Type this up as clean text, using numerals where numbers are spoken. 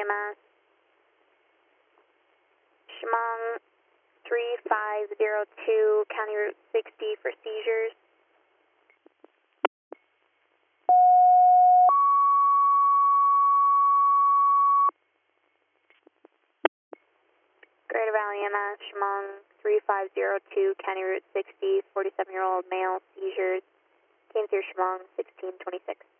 EMS. Chemung 3502, County Route 60 for seizures. Greater Valley EMS, Chemung 3502, County Route 60, 47-year-old male, seizures. Came through Chemung 1626.